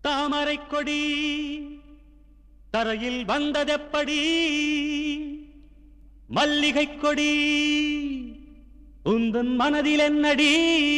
தாமரை கொடி தரையில் வந்ததெப்படி மல்லிகை கொடி உந்தன் மனதில் என்னடி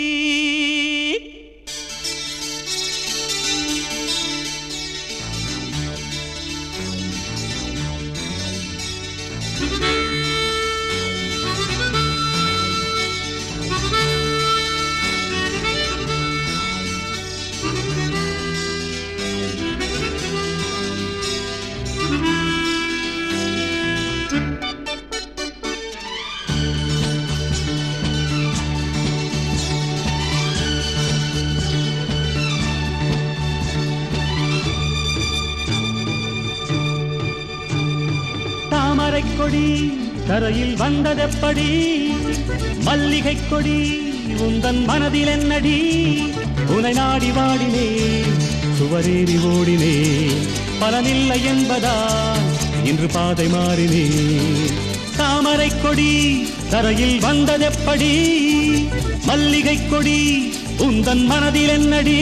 தாமரை கொடி தரையில் வந்ததெப்படி மல்லிகை கொடி உந்தன் மனதில் என்னடி உனை நாடி வாடினே சுவரேறி ஓடினே பலனில்லை என்பதால் இன்று பாதை மாறினே தாமரை கொடி தரையில் வந்ததெப்படி மல்லிகை கொடி உந்தன் மனதில் என்னடி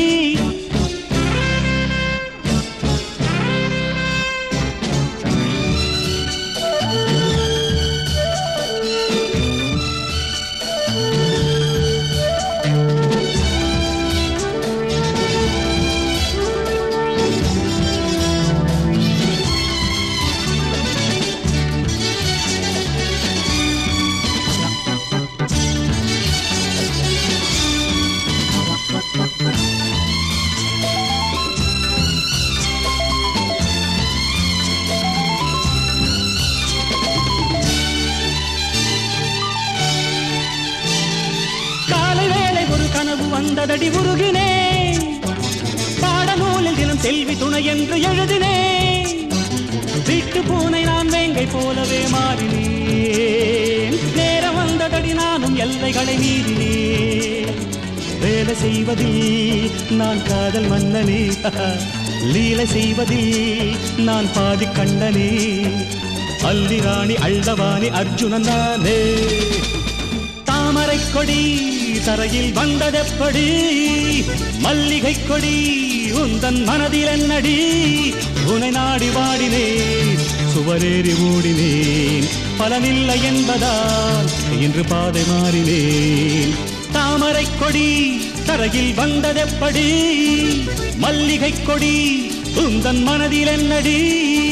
கனவு வந்ததடி உருகினே பாடநூலில் தினம் செல்வி துணை என்று எழுதினே வீட்டு பூனை நான் வேங்கை போலவே மாறினேன் நேரம் வந்ததடி நானும் எல்லைகளை மீறினேன் வேலை செய்வதில் நான் காதல் மன்னனே லீலை செய்வதில் நான் பாதி கண்ணனே அல்லி ராணி அழ்தவாணி அர்ஜுனன் நானே தாமரை கொடி தரையில் வந்ததெப்படி மல்லிகை கொடி உந்தன் மனதில் என்னடி உனை நாடி வாடினேன் சுவரேறி ஓடினேன் பலனில்லை என்பதால் இன்று பாதை மாறினேன் தாமரை கொடி தரையில் வந்ததெப்படி மல்லிகை கொடி உந்தன் மனதில் என்னடி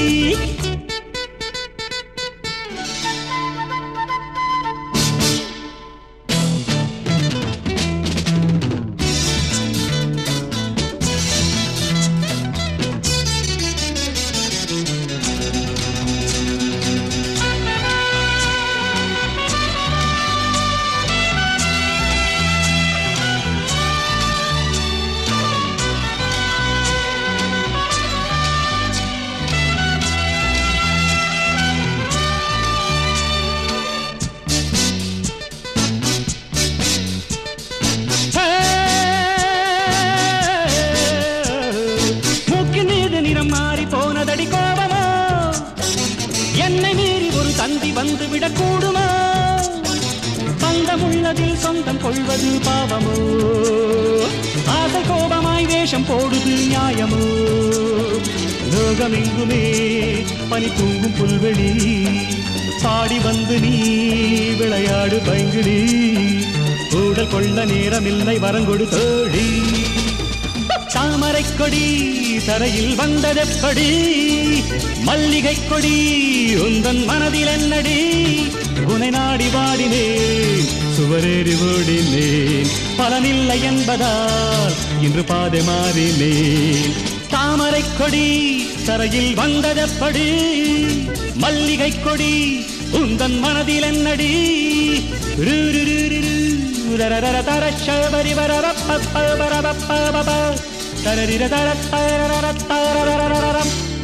போனதடி கோபமோ என்னை மீறி ஒரு தந்தி வந்து விடக்கூடுமோ பந்தமுள்ளதில் சொந்தம் கொள்வது பாவமோ ஆசை கோபமாய் வேஷம் போடுது நியாயமோ லோகமெங்குமே பனி தூங்கும் புல்வெளி பாடி வந்து நீ விளையாடு பைங்கிடி ஊடல் கொள்ள நேரமில்லை வரங்கொடு தோழி தாமரை கொடி தரையில் வந்ததெப்படி மல்லிகை கொடி உந்தன் மனதில் என்னடி உனை நாடி வாடினேன் சுவரேறி ஓடினேன் பலனில்லை என்பதால் இன்று பாதை மாறினேன் தாமரை கொடி தரையில் வந்ததெப்படி மல்லிகை கொடி உந்தன் மனதில் என்னடி தரரிர தர